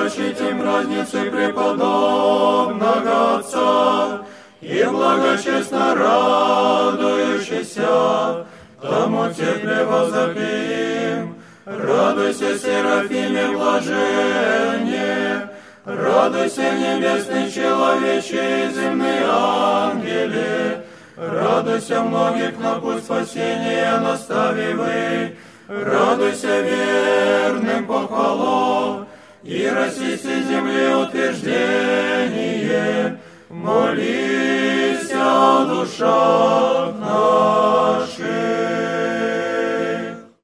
почитим праздницы преподобного Отца, и благочестно радующийся, тому тепле возопим. Радуйся, Серафиме, блаженне, радуйся, небесный человече и земные ангели, радуйся, многих на путь спасения наставивай, радуйся верным похвало, и российской земле утверждение, молися, душа наша.